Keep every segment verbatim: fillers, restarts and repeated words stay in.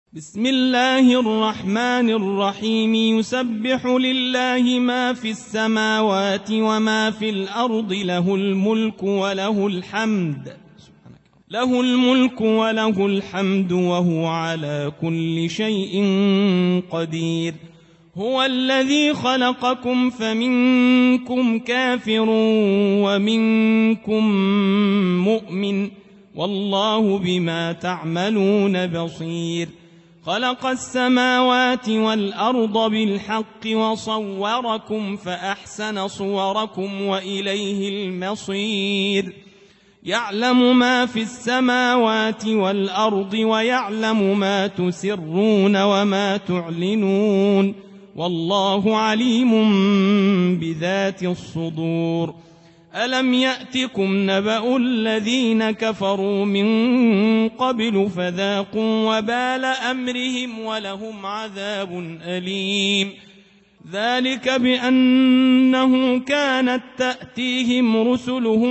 بسم الله الرحمن الرحيم يسبح لله ما في السماوات وما في الأرض له الملك وله الحمد له الملك وله الحمد وهو على كل شيء قدير. هو الذي خلقكم فمنكم كافر ومنكم مؤمن والله بما تعملون بصير. خلق السماوات والأرض بالحق وصوركم فأحسن صوركم وإليه المصير. يعلم ما في السماوات والأرض ويعلم ما تسرون وما تعلنون والله عليم بذات الصدور. ألم يأتكم نبأ الذين كفروا من قبل فذاقوا وبال أمرهم ولهم عذاب أليم. ذلك بأنه كانت تأتيهم رسلهم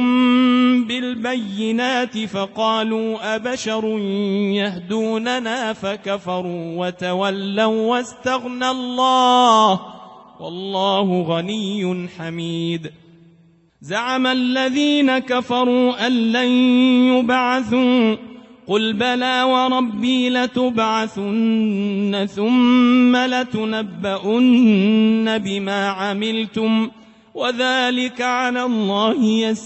بالبينات فقالوا أبشر يهدوننا فكفروا وتولوا واستغنى الله والله غني حميد. زعم الذين كفروا أن لن يبعثوا قل بلى وربي لتبعثن ثم لتنبؤن بما عملتم وذلك على الله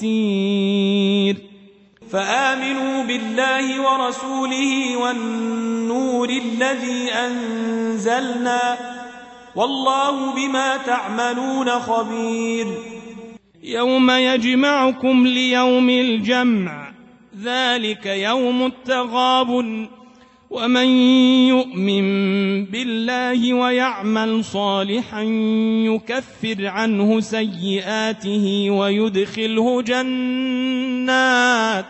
يسير. فآمنوا بالله ورسوله والنور الذي أنزلنا والله بما تعملون خبير. يوم يجمعكم ليوم الجمع ذلك يوم التغابن ومن يؤمن بالله ويعمل صالحا يكفر عنه سيئاته ويدخله جنات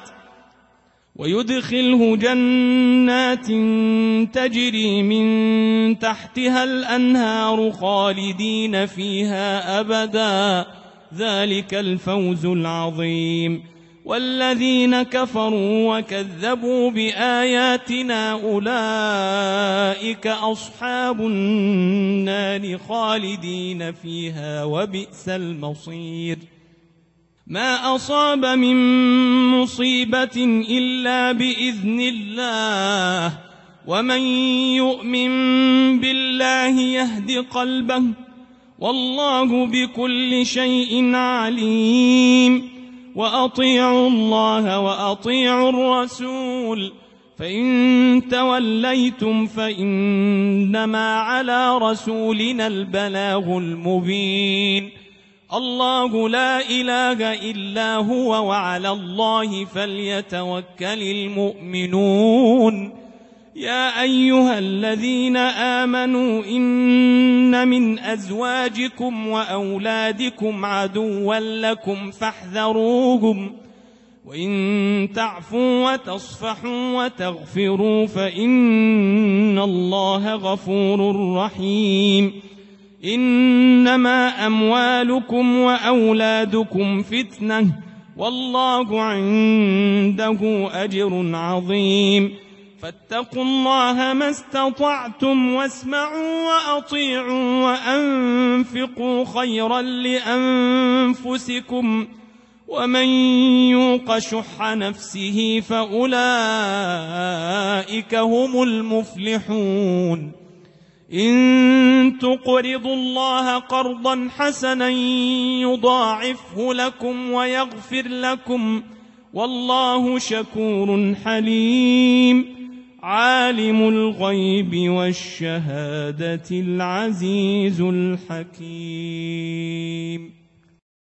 ويدخله جنات تجري من تحتها الأنهار خالدين فيها أبدا ذلك الفوز العظيم. والذين كفروا وكذبوا بآياتنا أولئك أصحاب النار خالدين فيها وبئس المصير. ما أصاب من مصيبة إلا بإذن الله ومن يؤمن بالله يهد قلبه والله بكل شيء عليم. وأطيعوا الله وأطيعوا الرسول فإن توليتم فإنما على رسولنا البلاغ المبين. الله لا إله إلا هو وعلى الله فليتوكل المؤمنون. يا أيها الذين آمنوا إن من أزواجكم وأولادكم عدوا لكم فاحذروهم وإن تعفوا وتصفحوا وتغفروا فإن الله غفور رحيم. إنما أموالكم وأولادكم فتنة والله عنده أجر عظيم. فاتقوا الله ما استطعتم واسمعوا وأطيعوا وأنفقوا خيرا لأنفسكم ومن يوق شح نفسه فأولئك هم المفلحون. إن تقرضوا الله قرضا حسنا يضاعفه لكم ويغفر لكم والله شكور حليم. عالم الغيب والشهادة العزيز الحكيم.